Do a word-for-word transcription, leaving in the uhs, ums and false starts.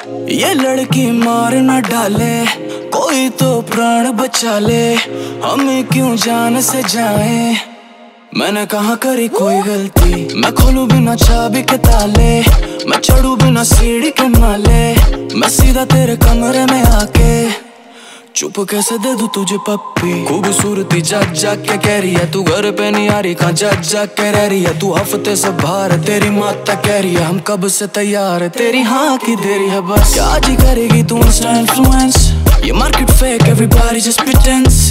ये लड़की मार न डाले, कोई तो प्राण बचा ले, हमें क्यों जान से जाए। मैंने कहाँ करी कोई गलती, मैं खोलूं बिना चाबी के ताले, मैं चढ़ूं बिना सीढ़ी के माले, मैं सीधा तेरे कमरे में आके चुप कैसे दे दूं तुझे पप्पी। खूबसूरती जाग जाग के कह रही है तू घर पे नहीं आ रही, कहाँ जाग जाग के रह रही है तू, हफ्ते से बाहर है, तेरी माता कह रही है हम कब से तैयार है, तेरी हाँ की देरी है बस। क्या जी करेगी तू इंस्टा इन्फ्लुएंस, ये market fake everybody just pretends.